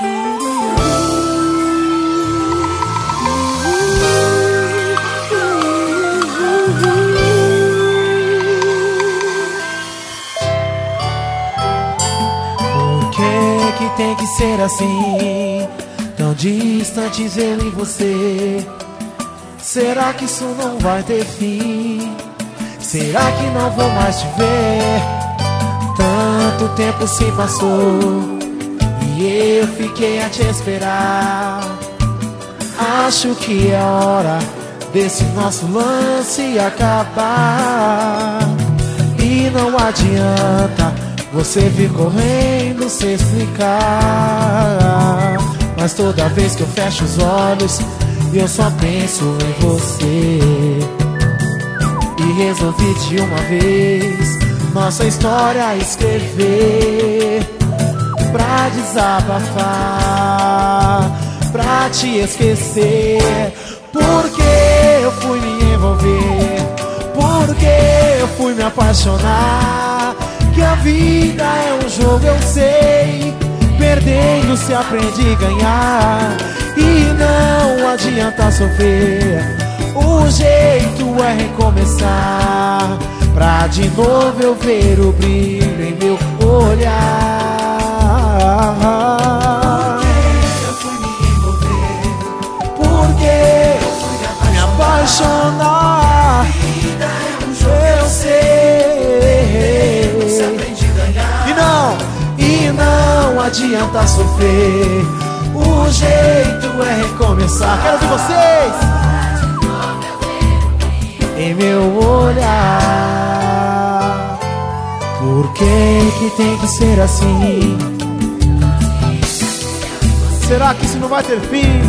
Por que tem que ser assim? Tão distantes eu e você. Será que isso não vai ter fim? Será que não vou mais te ver? Tanto tempo se passou e eu fiquei a te esperar. Acho que é hora desse nosso lance acabar. E não adianta você vir correndo sem explicar. Mas toda vez que eu fecho os olhos, eu só penso em você. E resolvi de uma vez nossa história escrever, pra desabafar, pra te esquecer. Porque eu fui me envolver, porque eu fui me apaixonar. Que a vida é um jogo, eu sei. Perdendo se aprende a ganhar. E não adianta sofrer, o jeito é recomeçar. Pra de novo eu ver o brilho em meu olhar. Porque eu fui me envolver, Porque eu fui me apaixonar. A vida é um jogo, Eu sei. você aprende a ganhar. E não adianta sofrer, o jeito é recomeçar. Quero ver vocês em meu olhar. Por que tem que ser assim? Será que isso não vai ter fim?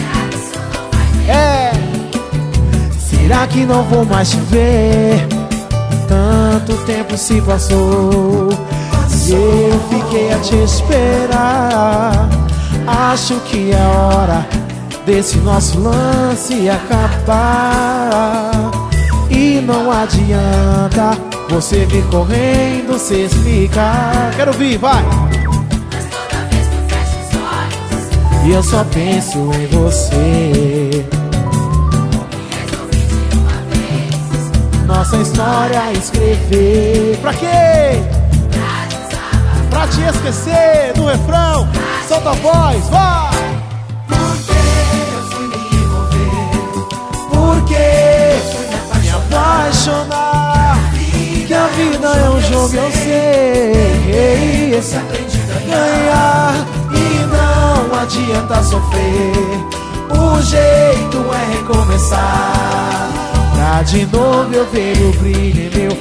É. Será que não vou mais te ver? Tanto tempo se passou e eu fiquei a te esperar. Acho que é hora desse nosso lance acabar. E não adianta você vir correndo se explicar. Quero ouvir, vai! Mas toda vez que eu fecho os olhos, E eu só penso em você. resolvi de uma vez Nossa história escrever. Pra quê? Pra te esquecer do refrão. Solta a voz, vai! Porque eu fui me envolver, Porque fui me me apaixonar. Que a vida é um jogo, eu sei. Você aprende a ganhar. Ganhar e não adianta sofrer, o jeito é recomeçar. Pra de novo eu ver o brilho em meu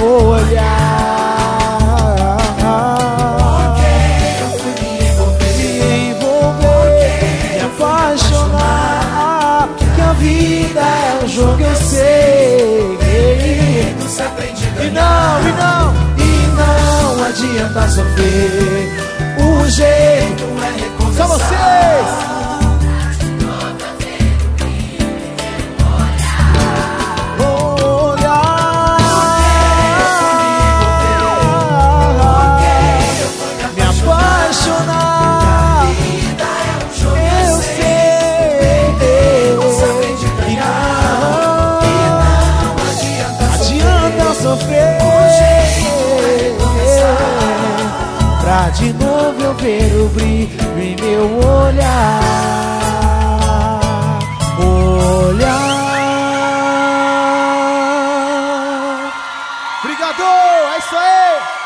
olhar. Eu fui me envolver, Me envolver, me apaixonar. Que a vida é um jogo, eu sei. você aprende a E ganhar. não adianta sofrer, o jeito É recomeçar. só vocês. Me apaixonar, eu sei. E não adianta sofrer, pra de novo eu ver o brilho em meu olhar. Olhar. Obrigado, é isso aí.